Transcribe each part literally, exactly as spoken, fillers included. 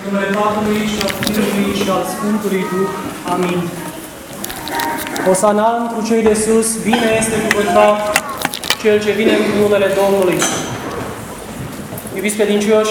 În numele Tatălui și al Fiului și al Sfântului Duh. Amin. Osana întru cei de sus, bine este cuvântat Cel ce vine în numele Domnului. Iubiți credincioși,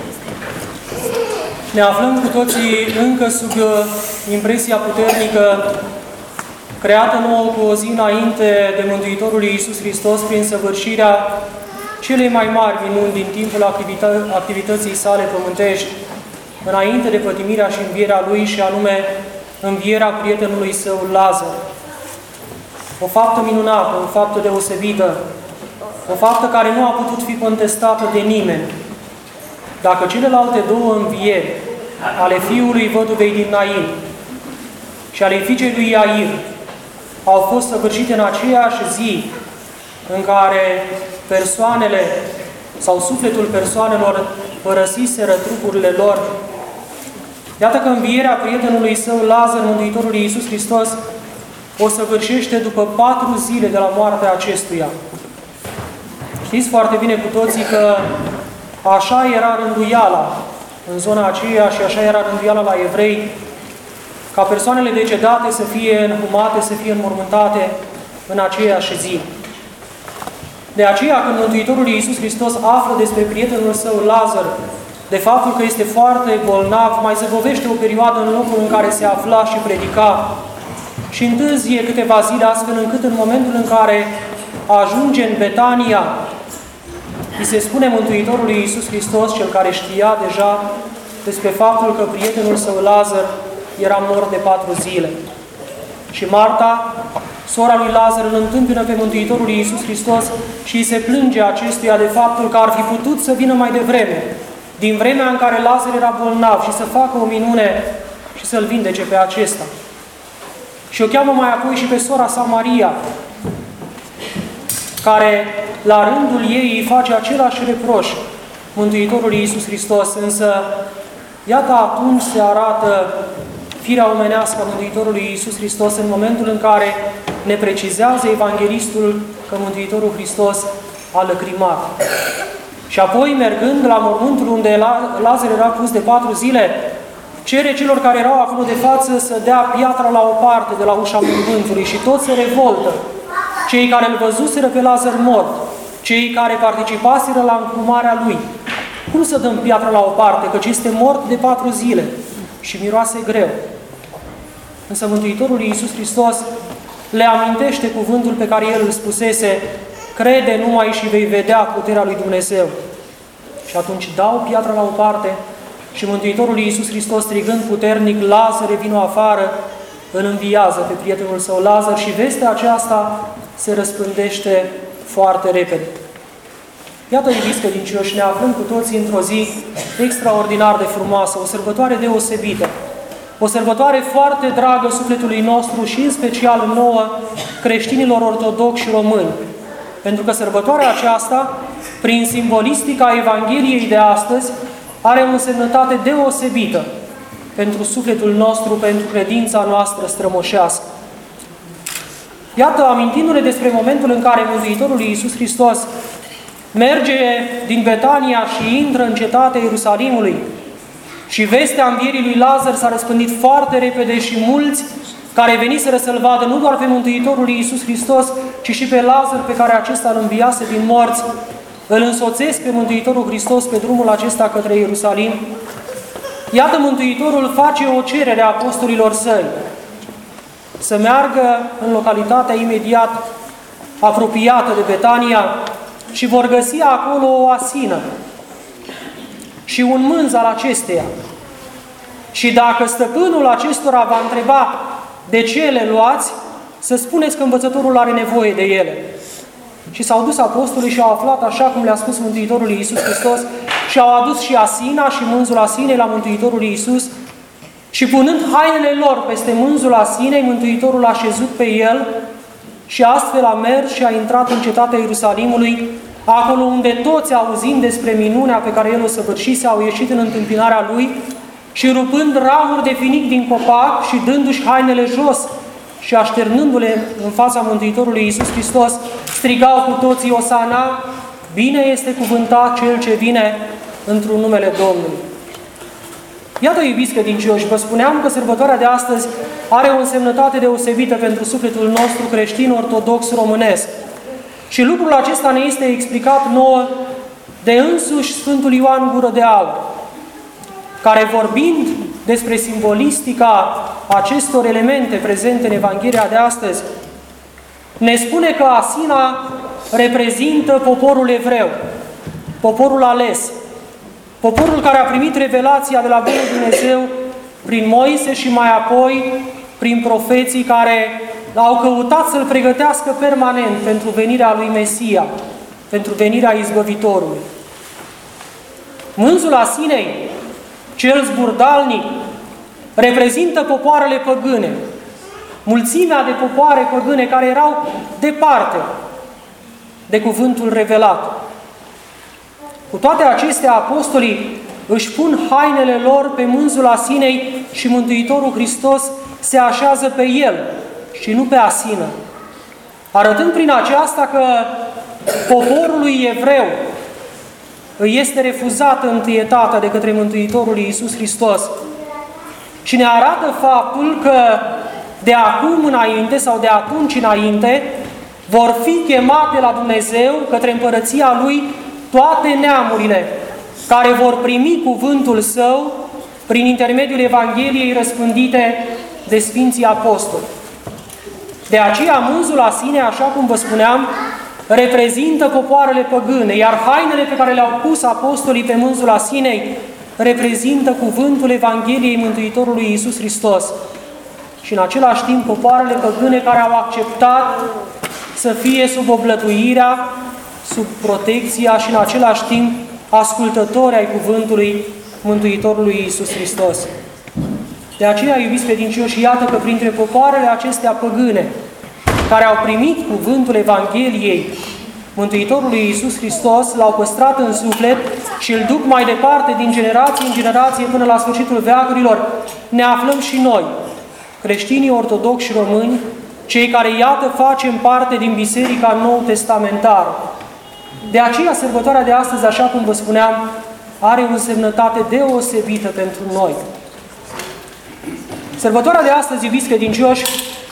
ne aflăm cu toții încă sub impresia puternică creată nouă cu o zi înainte de Mântuitorul Iisus Hristos prin săvârșirea celei mai mari minuni din timpul activită- activității sale pământești, înainte de pătimirea și învierea Lui, și anume învierea prietenului său Lazar. O faptă minunată, o faptă deosebită, o faptă care nu a putut fi contestată de nimeni. Dacă celelalte două învieri, ale fiului văduvei din Nain și ale fiicei lui Iair, au fost săvârșite în aceeași zi în care persoanele sau sufletul persoanelor părăsiseră trupurile lor, iată că învierea prietenului său Lazar, Mântuitorul Iisus Hristos, o săvârșește după patru zile de la moartea acestuia. Știți foarte bine cu toții că așa era rânduiala în zona aceea și așa era rânduiala la evrei, ca persoanele decedate să fie înhumate, să fie înmormântate în aceeași zi. De aceea, când Mântuitorul Iisus Hristos află despre prietenul său Lazar, de faptul că este foarte bolnav, mai zăbovește o perioadă în locul în care se afla și predica și întârzie câteva zile, astfel încât în momentul în care ajunge în Betania, îi se spune Mântuitorului Iisus Hristos, cel care știa deja despre faptul că prietenul său Lazar era mort de patru zile. Și Marta, sora lui Lazar, îl întâmpină pe Mântuitorul Iisus Hristos și îi se plânge acestuia de faptul că ar fi putut să vină mai devreme, din vremea în care Lazar era bolnav, și să facă o minune și să-l vindece pe acesta. Și o cheamă mai apoi și pe sora sa Maria, care la rândul ei îi face același reproș Mântuitorul Iisus Hristos, însă iată atunci se arată firea omenească a Mântuitorului Iisus Hristos în momentul în care ne precizează evanghelistul că Mântuitorul Hristos a lăcrimat. Și apoi, mergând la mormântul unde Lazar era pus de patru zile, cere celor care erau acolo de față să dea piatra la o parte de la ușa mormântului și toți se revoltă. Cei care îl văzuseră pe Lazar mort, cei care participaseră la înhumarea lui. Cum să dăm piatra la o parte, căci este mort de patru zile și miroase greu? Însă Mântuitorul Iisus Hristos le amintește cuvântul pe care El îl spusese: crede numai și vei vedea puterea lui Dumnezeu. Și atunci dau piatra la o parte și Mântuitorul Iisus Hristos, strigând puternic: Lazare, vino afară, îl înviază pe prietenul său Lazar și vestea aceasta se răspândește foarte repede. Iată, iubiți credincioși, ne aflăm cu toții într-o zi extraordinar de frumoasă, o sărbătoare deosebită, o sărbătoare foarte dragă sufletului nostru și în special nouă, creștinilor ortodoxi și români. Pentru că sărbătoarea aceasta, prin simbolistica Evangheliei de astăzi, are o însemnătate deosebită pentru sufletul nostru, pentru credința noastră strămoșească. Iată, amintindu-ne despre momentul în care Mântuitorul Iisus Hristos merge din Betania și intră în cetatea Ierusalimului și vestea învierii lui Lazar s-a răspândit foarte repede și mulți care veniseră să-L vadă, nu doar pe Mântuitorul Iisus Hristos, ci și pe Lazar pe care acesta îl înviase din morți, îl însoțesc pe Mântuitorul Hristos pe drumul acesta către Ierusalim. Iată, Mântuitorul face o cerere a apostolilor săi să meargă în localitatea imediat apropiată de Betania și vor găsi acolo o asină și un mânz al acesteia. Și dacă stăpânul acestora va întreba de ce le luați, să spuneți că învățătorul are nevoie de ele. Și s-au dus apostolii și au aflat așa cum le-a spus Mântuitorul Iisus Hristos și au adus și asina și mânzul asinei la Mântuitorul Iisus și punând hainele lor peste mânzul asinei, Mântuitorul a șezut pe el și astfel a mers și a intrat în cetatea Ierusalimului, acolo unde toți, auzind despre minunea pe care el o săvârșise, au ieșit în întâmpinarea lui și rupând ramuri de finic din copac și dându-și hainele jos și așternându-le în fața Mântuitorului Iisus Hristos, strigau cu toții: Osana, bine este cuvântat Cel ce vine într-un numele Domnului. Iată, iubiți credincioși, vă spuneam că sărbătoarea de astăzi are o însemnătate deosebită pentru sufletul nostru creștin-ortodox românesc. Și lucrul acesta ne este explicat nouă de însuși Sfântul Ioan Gură de Aur, care, vorbind despre simbolistica acestor elemente prezente în Evanghelia de astăzi, ne spune că Asina reprezintă poporul evreu, poporul ales, poporul care a primit revelația de la Bunul Dumnezeu prin Moise și mai apoi prin profeții care au căutat să-L pregătească permanent pentru venirea lui Mesia, pentru venirea Izbăvitorului. Mânzul Asinei, cel zburdalnic, reprezintă popoarele păgâne, mulțimea de popoare păgâne care erau departe de cuvântul revelat. Cu toate acestea, apostolii își pun hainele lor pe mânzul Asinei și Mântuitorul Hristos se așează pe el și nu pe Asină, arătând prin aceasta că poporului evreu îi este refuzată întâietatea de către Mântuitorul Iisus Hristos și ne arată faptul că de acum înainte sau de atunci înainte vor fi chemate la Dumnezeu către împărăția Lui toate neamurile care vor primi cuvântul Său prin intermediul Evangheliei răspândite de Sfinții Apostoli. De aceea mânzul Asinei, așa cum vă spuneam, reprezintă popoarele păgâne, iar hainele pe care le-au pus apostolii pe mânzul Asinei reprezintă cuvântul Evangheliei Mântuitorului Iisus Hristos. Și în același timp popoarele păgâne care au acceptat să fie sub oblătuirea, sub protecția și în același timp ascultători ai cuvântului Mântuitorului Iisus Hristos. De aceea, iubiți credincioși, iată că printre popoarele acestea păgâne, care au primit cuvântul Evangheliei Mântuitorului Iisus Hristos, l-au păstrat în suflet și îl duc mai departe din generație în generație până la sfârșitul veacurilor, ne aflăm și noi, creștinii ortodoxi și români, cei care, iată, facem parte din Biserica Nou Testamentară. De aceea, sărbătoarea de astăzi, așa cum vă spuneam, are o însemnătate deosebită pentru noi. Sărbătoarea de astăzi, iubiți credincioși,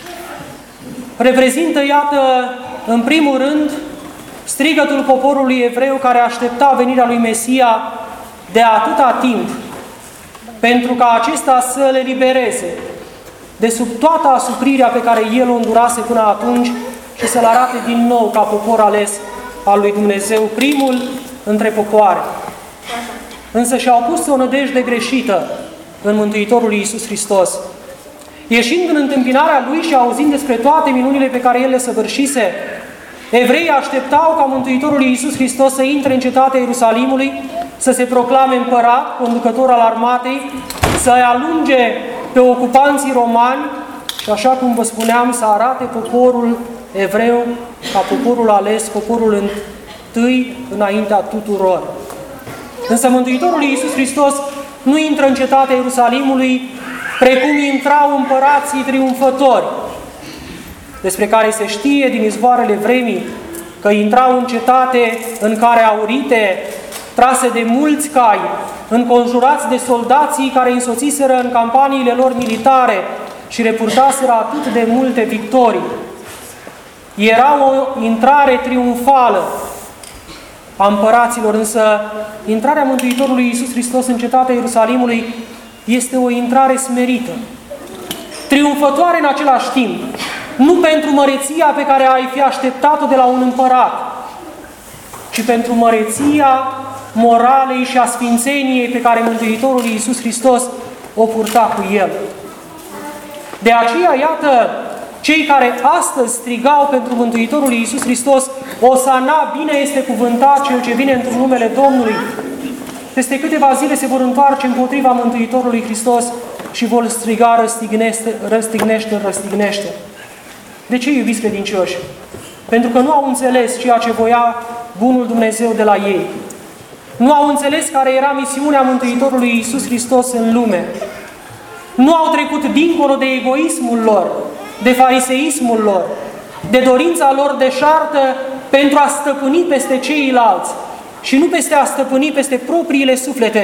reprezintă, iată, în primul rând, strigătul poporului evreu care aștepta venirea lui Mesia de atâta timp, pentru ca acesta să le libereze de sub toată asuprirea pe care el o îndurase până atunci și să-l arate din nou ca popor ales al lui Dumnezeu, primul între popoare. Însă și-au pus o nădejde greșită în Mântuitorul Iisus Hristos. Ieșind în întâmpinarea Lui și auzind despre toate minunile pe care El le săvârșise, evreii așteptau ca Mântuitorul Iisus Hristos să intre în cetatea Ierusalimului, să se proclame împărat, conducător al armatei, să-i alunge pe ocupanții romani și, așa cum vă spuneam, să arate poporul evreu ca poporul ales, poporul întâi înaintea tuturor. Însă Mântuitorul Iisus Hristos nu intră în cetatea Ierusalimului precum intrau împărații triumfători, despre care se știe din izvoarele vremii că intrau în cetate în care aurite, trase de mulți cai, înconjurați de soldații care însoțiseră în campaniile lor militare și repurtaseră atât de multe victorii. Era o intrare triumfală a împăraților, însă intrarea Mântuitorului Iisus Hristos în cetatea Ierusalimului este o intrare smerită, triumfătoare în același timp, nu pentru măreția pe care ai fi așteptat-o de la un împărat, ci pentru măreția moralei și a sfințeniei pe care Mântuitorul Iisus Hristos o purta cu El. De aceea, iată, cei care astăzi strigau pentru Mântuitorul Iisus Hristos, Osana, bine este cuvântat cel ce vine într-un numele Domnului, peste câteva zile se vor întoarce împotriva Mântuitorului Hristos și vor striga, răstignește, răstignește, răstignește. De ce, iubiți credincioși? Pentru că nu au înțeles ceea ce voia bunul Dumnezeu de la ei. Nu au înțeles care era misiunea Mântuitorului Iisus Hristos în lume. Nu au trecut dincolo de egoismul lor, de fariseismul lor, de dorința lor deșartă pentru a stăpâni peste ceilalți și nu peste a stăpâni peste propriile suflete,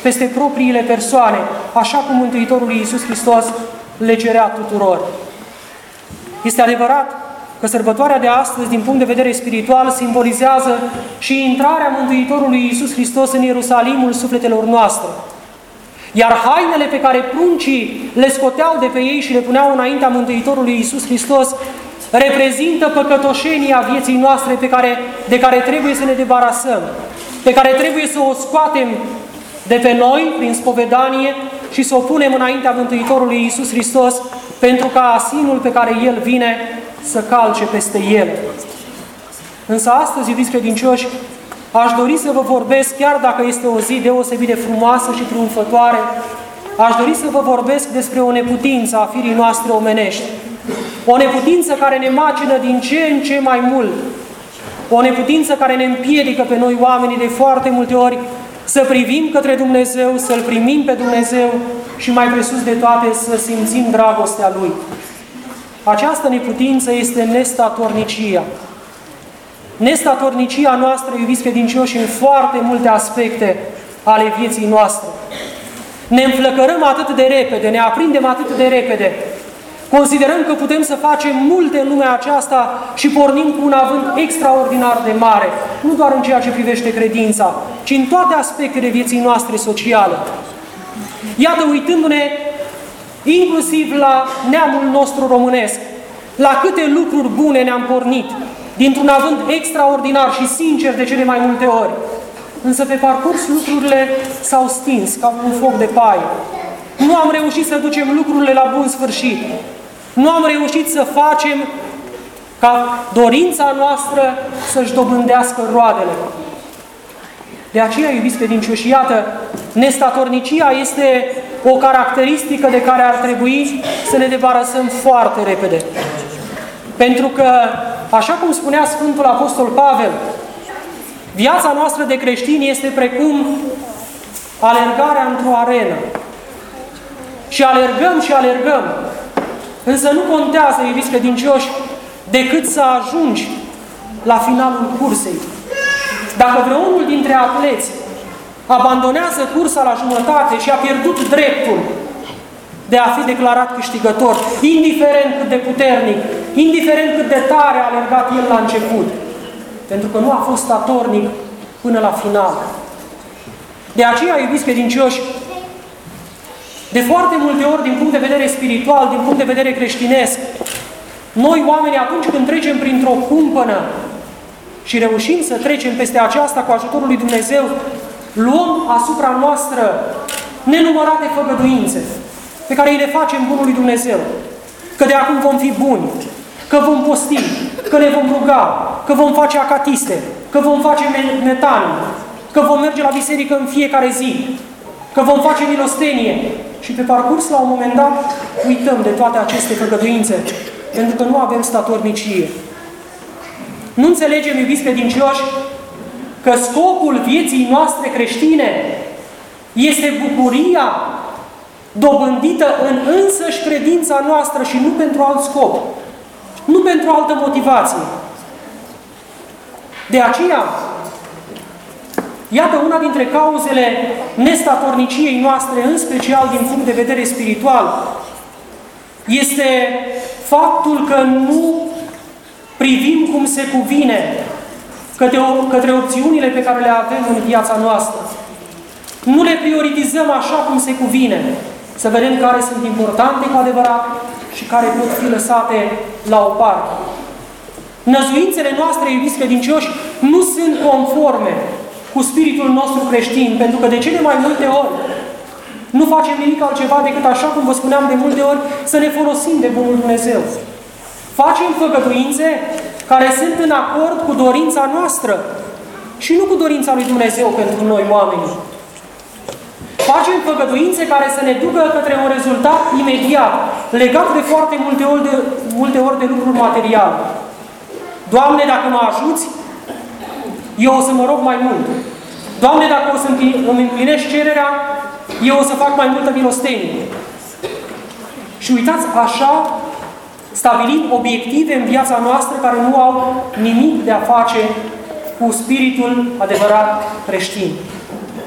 peste propriile persoane, așa cum Mântuitorul Iisus Hristos le cerea tuturor. Este adevărat că sărbătoarea de astăzi, din punct de vedere spiritual, simbolizează și intrarea Mântuitorului Iisus Hristos în Ierusalimul sufletelor noastre. Iar hainele pe care pruncii le scoteau de pe ei și le puneau înaintea Mântuitorului Iisus Hristos reprezintă păcătoșenia vieții noastre pe care, de care trebuie să ne debarasăm, pe care trebuie să o scoatem de pe noi prin spovedanie și să o punem înaintea Mântuitorului Iisus Hristos pentru ca asinul pe care El vine să calce peste El. Însă astăzi, iubiți credincioși, aș dori să vă vorbesc, chiar dacă este o zi deosebit de frumoasă și triumfătoare, aș dori să vă vorbesc despre o neputință a firii noastre omenești. O neputință care ne macină din ce în ce mai mult. O neputință care ne împiedică pe noi oamenii de foarte multe ori să privim către Dumnezeu, să-L primim pe Dumnezeu și mai presus de toate să simțim dragostea Lui. Această neputință este nestatornicia. Nestatornicia noastră, iubiți credincioși, în foarte multe aspecte ale vieții noastre. Ne înflăcărăm atât de repede, ne aprindem atât de repede, considerăm că putem să facem multe în lumea aceasta și pornim cu un avânt extraordinar de mare, nu doar în ceea ce privește credința, ci în toate aspectele vieții noastre sociale. Iată, uitându-ne inclusiv la neamul nostru românesc, la câte lucruri bune ne-am pornit, dintr-un avânt extraordinar și sincer de cele mai multe ori. Însă pe parcurs lucrurile s-au stins ca un foc de paie. Nu am reușit să ducem lucrurile la bun sfârșit. Nu am reușit să facem ca dorința noastră să-și dobândească roadele. De aceea, iubiți credincioși, iată, nestatornicia este o caracteristică de care ar trebui să ne debarasăm foarte repede. Pentru că, așa cum spunea Sfântul Apostol Pavel, viața noastră de creștini este precum alergarea într-o arenă. Și alergăm și alergăm. Însă nu contează, iubiți credincioși, decât să ajungi la finalul cursei. Dacă vreunul dintre atleți abandonează cursa la jumătate și a pierdut dreptul de a fi declarat câștigător, indiferent cât de puternic, indiferent cât de tare a alergat el la început, pentru că nu a fost statornic până la final. De aceea, iubiți credincioși, de foarte multe ori, din punct de vedere spiritual, din punct de vedere creștinesc, noi oamenii, atunci când trecem printr-o cumpănă și reușim să trecem peste aceasta cu ajutorul lui Dumnezeu, luăm asupra noastră nenumărate făgăduințe pe care îi le facem bunului Dumnezeu. Că de acum vom fi buni, că vom posti, că ne vom ruga, că vom face acatiste, că vom face metanii, că vom merge la biserică în fiecare zi, că vom face milostenie. Și pe parcurs, la un moment dat, uităm de toate aceste făgăduințe, pentru că nu avem statornicie. Nu înțelegem, iubiți credincioși, că scopul vieții noastre creștine este bucuria dobândită în însăși credința noastră și nu pentru alt scop, nu pentru altă motivație. De aceea, iată una dintre cauzele nestatorniciei noastre, în special din punct de vedere spiritual, este faptul că nu privim cum se cuvine către, către opțiunile pe care le avem în viața noastră. Nu le prioritizăm așa cum se cuvine, să vedem care sunt importante cu adevărat și care pot fi lăsate la o parte. Năzuințele noastre, iubiți credincioși, nu sunt conforme cu spiritul nostru creștin, pentru că de cele mai multe ori nu facem nimic altceva decât, așa cum vă spuneam de multe ori, să ne folosim de bunul Dumnezeu. Facem făgăduințe care sunt în acord cu dorința noastră și nu cu dorința lui Dumnezeu pentru noi oamenii. Facem făgăduințe care să ne ducă către un rezultat imediat, legat de foarte multe ori de, multe ori de lucruri materiale. Doamne, dacă mă ajuți, eu o să mă rog mai mult. Doamne, dacă o să îmi împlinești cererea, eu o să fac mai multă milostenie. Și uitați, așa stabilim obiective în viața noastră care nu au nimic de a face cu spiritul adevărat creștin.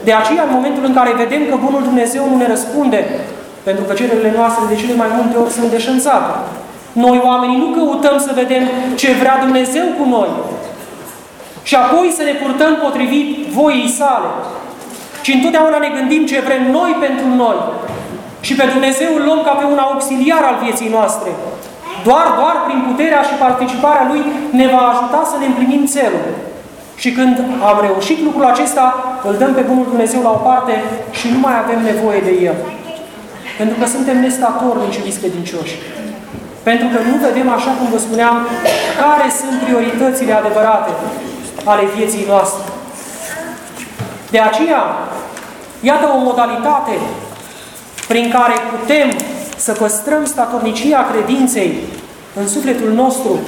De aceea, în momentul în care vedem că Bunul Dumnezeu nu ne răspunde, pentru că cererile noastre de cele mai multe ori sunt deșanțate, noi oamenii nu căutăm să vedem ce vrea Dumnezeu cu noi și apoi să ne purtăm potrivit voii sale, ci întotdeauna ne gândim ce vrem noi pentru noi și pe Dumnezeu îl luăm ca pe un auxiliar al vieții noastre. Doar, doar prin puterea și participarea Lui ne va ajuta să ne împlinim țelul. Și când am reușit lucrul acesta, îl dăm pe Bunul Dumnezeu la o parte și nu mai avem nevoie de El. Pentru că suntem nestatornici, iubiți credincioși. Pentru că nu vedem, așa cum vă spuneam, care sunt prioritățile adevărate ale vieții noastre. De aceea, iată o modalitate prin care putem să păstrăm statornicia credinței în sufletul nostru.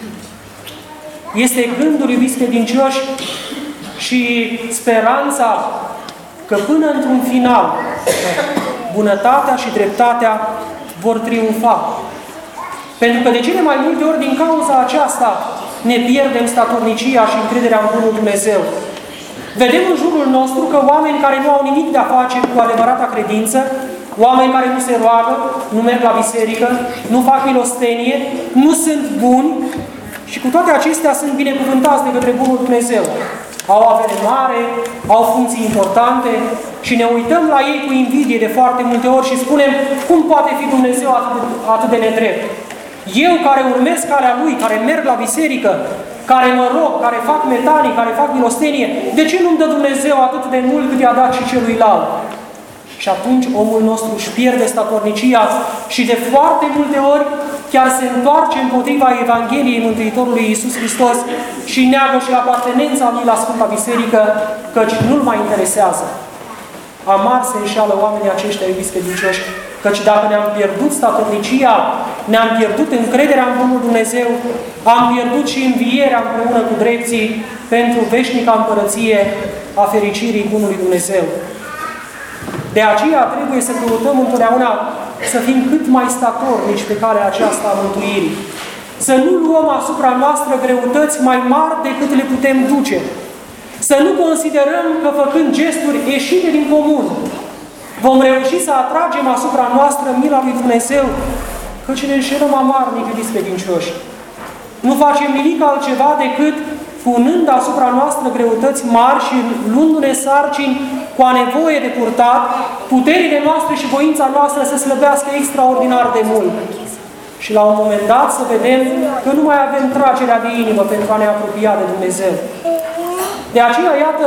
Este gândul, iubiți credincioși, și speranța că până într-un final bunătatea și dreptatea vor triumfa. Pentru că de cele mai multe ori, din cauza aceasta, ne pierdem statornicia și încrederea în Bunul Dumnezeu. Vedem în jurul nostru că oameni care nu au nimic de a face cu adevărata credință, oameni care nu se roagă, nu merg la biserică, nu fac milostenie, nu sunt buni și cu toate acestea sunt binecuvântați de către Bunul Dumnezeu. Au avere mare, au funcții importante și ne uităm la ei cu invidie de foarte multe ori și spunem: cum poate fi Dumnezeu atât de, atât de nedrept? Eu care urmez calea Lui, care merg la biserică, care mă rog, care fac metanii, care fac milostenie, de ce nu-mi dă Dumnezeu atât de mult cât i-a dat și celuilalt? Și atunci omul nostru își pierde statornicia și de foarte multe ori chiar se întoarce împotriva Evangheliei Mântuitorului Iisus Hristos și neagă și apartenența Lui la Sfânta Biserică, căci nu-L mai interesează. Amar se înșeală oamenii aceștia, iubiți credincioși, căci dacă ne-am pierdut statornicia, ne-am pierdut încrederea în Bunul Dumnezeu, am pierdut și învierea împreună cu drepții pentru veșnica împărăție a fericirii Bunului Dumnezeu. De aceea trebuie să căutăm întotdeauna să fim cât mai statornici pe calea aceasta a mântuirii. Să nu luăm asupra noastră greutăți mai mari decât le putem duce. Să nu considerăm că făcând gesturi ieșite din comun vom reuși să atragem asupra noastră mila lui Dumnezeu, căci ne înșelăm amarnic, iubiți credincioși. Nu facem nimic altceva decât punând asupra noastră greutăți mari și luându-ne sarcini cu a nevoie de purtat, puterile noastre și voința noastră să slăbească extraordinar de mult. Și la un moment dat să vedem că nu mai avem tragerea de inimă pentru a ne apropia de Dumnezeu. De aceea, iată,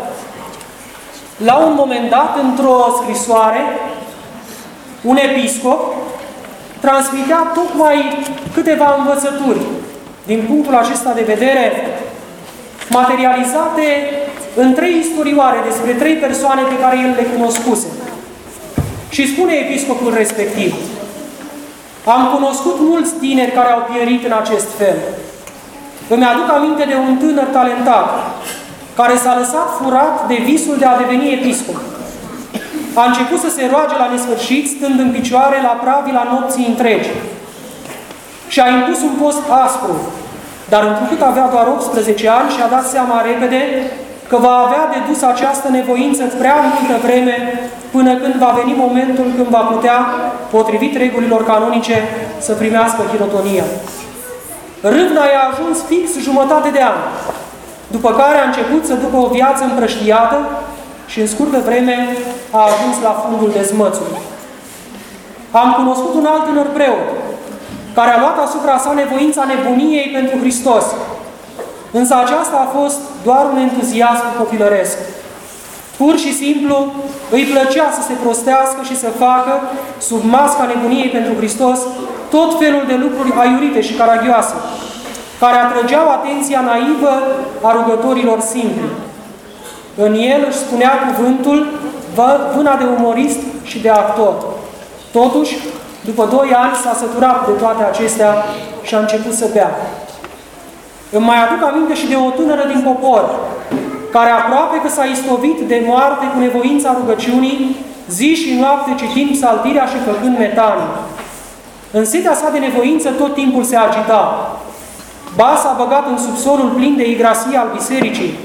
la un moment dat, într-o scrisoare, un episcop transmitea tocmai câteva învățături din punctul acesta de vedere, materializate în trei istorioare despre trei persoane pe care el le cunoscuse. Și spune episcopul respectiv: am cunoscut mulți tineri care au pierit în acest fel. Îmi aduc aminte de un tânăr talentat care s-a lăsat furat de visul de a deveni episcop. A început să se roage la nesfârșit, stând în picioare la pravila nopții întregi. Și a impus un post aspru, dar întrucât avea doar optsprezece ani și a dat seama repede că va avea de dus această nevoință prea multă vreme până când va veni momentul când va putea, potrivit regulilor canonice, să primească hirotonia. Râvna i-a ajuns fix jumătate de an, după care a început să ducă o viață împrăștiată și în scurtă vreme a ajuns la fundul dezmățului. Am cunoscut un alt tânăr preot, care a luat asupra sa nevoința nebuniei pentru Hristos. Însă aceasta a fost doar un entuziasm copilăresc. Pur și simplu îi plăcea să se prostească și să facă, sub masca nebuniei pentru Hristos, tot felul de lucruri aiurite și caragioase, care atrăgeau atenția naivă a rugătorilor simpli. În el își spunea cuvântul vâna de umorist și de actor. Totuși, după doi ani s-a săturat de toate acestea și a început să bea. Îmi mai aduc aminte și de o tânără din popor, care aproape că s-a istovit de moarte cu nevoința rugăciunii, zi și noapte citind psaltirea și făcând metanii. În setea sa de nevoință tot timpul se agita. Ba s-a băgat în subsolul plin de igrasie al bisericii,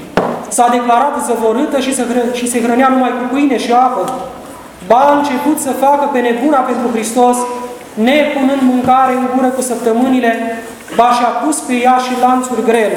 s-a declarat zăvorâtă și se, hră- și se hrănea numai cu pâine și apă. Ba a început să facă pe nebuna pentru Hristos, nepunând mâncare în gură cu săptămânile, ba și-a pus pe ea și lanțuri grele.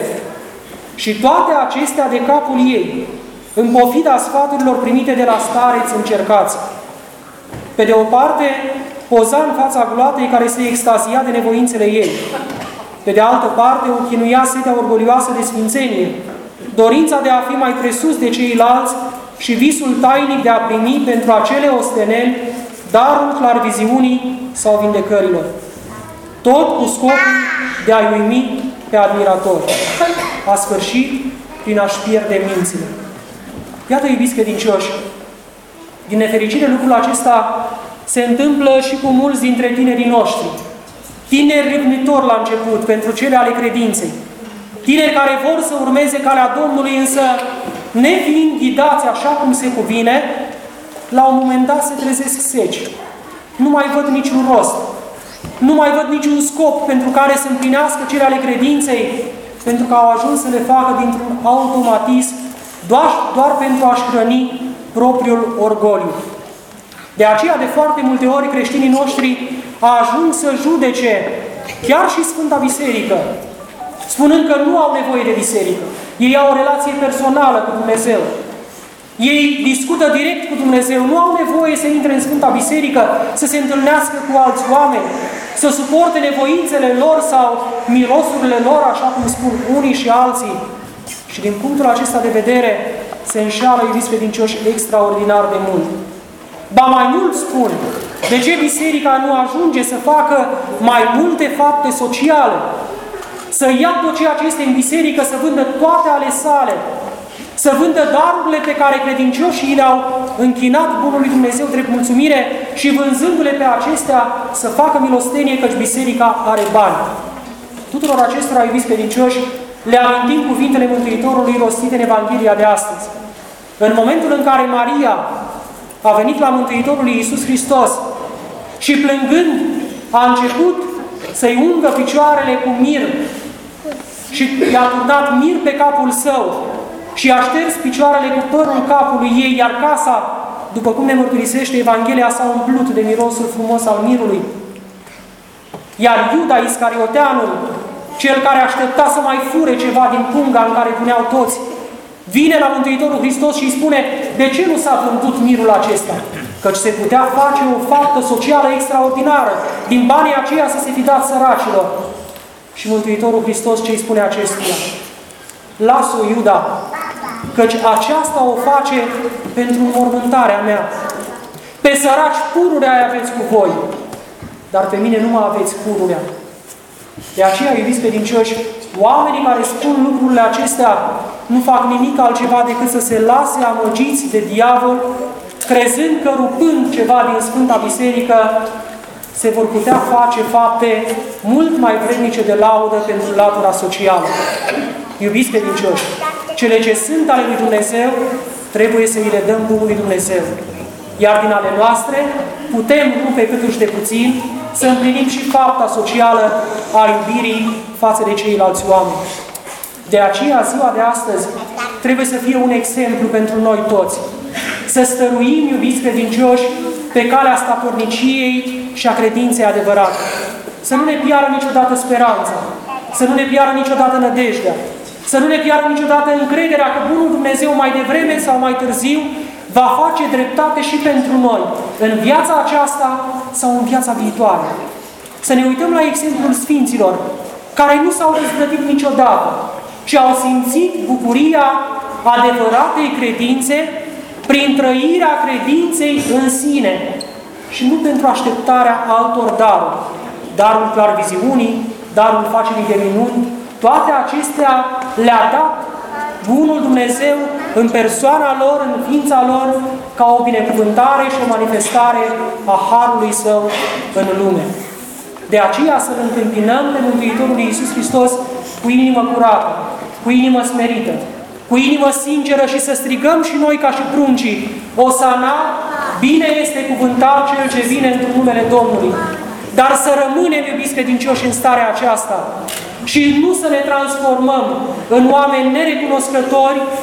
Și toate acestea de capul ei, în pofida sfaturilor primite de la stareți încercați. Pe de o parte, poza în fața gloatei care se extazia de nevoințele ei. Pe de altă parte, o chinuia setea orgolioasă de sfințenie, dorința de a fi mai presus de ceilalți și visul tainic de a primi pentru acele osteneli darul clarviziunii sau vindecărilor. Tot cu scopul de a-i uimi pe admiratori. A sfârșit prin a-și pierde mințile. Iată, iubiți credincioși, din nefericire lucrul acesta se întâmplă și cu mulți dintre tinerii noștri. Tineri râvnitori la început pentru cele ale credinței. Tineri care vor să urmeze calea Domnului, însă, nefiind ghidați așa cum se cuvine, la un moment dat se trezesc seci. Nu mai văd niciun rost. Nu mai văd niciun scop pentru care să împlinească cele ale credinței, pentru că au ajuns să le facă dintr-un automatism, doar, doar pentru a-și hrăni propriul orgoliu. De aceea, de foarte multe ori, creștinii noștri ajung să judece chiar și Sfânta Biserică, spunând că nu au nevoie de biserică. Ei au o relație personală cu Dumnezeu. Ei discută direct cu Dumnezeu, nu au nevoie să intre în Sfânta Biserică, să se întâlnească cu alți oameni, să suporte nevoințele lor sau mirosurile lor, așa cum spun unii și alții. Și din punctul acesta de vedere se înșeală, iubiți credincioși, extraordinar de mult. Ba mai mult spun, de ce biserica nu ajunge să facă mai multe fapte sociale? Să ia tot ceea ce este în biserică, să vândă toate ale sale, să vândă darurile pe care credincioșii le-au închinat Bunului Dumnezeu drept mulțumire și vânzându-le pe acestea să facă milostenie, căci biserica are bani. Tuturor acestora, iubiți credincioși, le amintim cuvintele Mântuitorului rostite în Evanghelia de astăzi. În momentul în care Maria a venit la Mântuitorul Iisus Hristos și plângând a început să-i ungă picioarele cu mir și i-a turnat mir pe capul său și a șters picioarele cu părul capului ei, iar casa, după cum ne mărturisește Evanghelia, s-a umplut de mirosul frumos al mirului. Iar Iuda Iscarioteanul, cel care aștepta să mai fure ceva din punga în care puneau toți, vine la Mântuitorul Hristos și îi spune: de ce nu s-a vândut mirul acesta? Căci se putea face o faptă socială extraordinară, din banii aceia să se fi dat săracilor. Și Mântuitorul Hristos ce îi spune acestuia? Lasă-o, Iuda, căci aceasta o face pentru înmormântarea mea. Pe săraci pururea aveți cu voi, dar pe mine nu mă aveți pururea. De aceea, iubiți credincioși, oamenii care spun lucrurile acestea nu fac nimic altceva decât să se lase amăgiți de diavol, crezând că rupând ceva din Sfânta Biserică se vor putea face fapte mult mai vrednice de laudă pentru latura socială. Iubiți credincioși, cele ce sunt ale lui Dumnezeu trebuie să îi le dăm Bunului Dumnezeu. Iar din ale noastre putem, nu pe câtuși de puțin, să împlinim și fapta socială a iubirii față de ceilalți oameni. De aceea, ziua de astăzi trebuie să fie un exemplu pentru noi toți. Să stăruim, iubiți credincioși, pe calea statorniciei și a credinței adevărate. Să nu ne piară niciodată speranța, să nu ne piară niciodată nădejdea, să nu ne piară niciodată încrederea că Bunul Dumnezeu mai devreme sau mai târziu va face dreptate și pentru noi, în viața aceasta sau în viața viitoare. Să ne uităm la exemplul Sfinților, care nu s-au răzvrătit niciodată, ci au simțit bucuria adevăratei credințe prin trăirea credinței în sine și nu pentru așteptarea altor daruri. Darul clarviziunii, darul facerii de minuni, toate acestea le-a dat Bunul Dumnezeu în persoana lor, în ființa lor, ca o binecuvântare și o manifestare a Harului Său în lume. De aceea să-L întâmpinăm pe Mântuitorul Iisus Hristos cu inimă curată, cu inimă smerită, cu inimă sinceră și să strigăm și noi ca și pruncii: Osana, bine este cuvântat Cel ce vine într-un numele Domnului. Dar să rămânem, iubiți credincioși, în starea aceasta și nu să ne transformăm în oameni nerecunoscători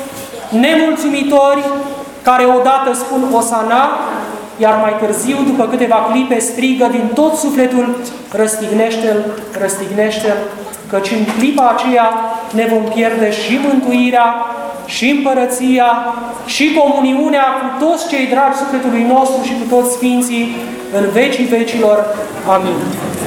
nemulțumitori, care odată spun Osana, iar mai târziu, după câteva clipe, strigă din tot sufletul: răstignește-l, răstignește-l, căci în clipa aceea ne vom pierde și mântuirea, și împărăția, și comuniunea cu toți cei dragi sufletului nostru și cu toți Sfinții în vecii vecilor. Amin.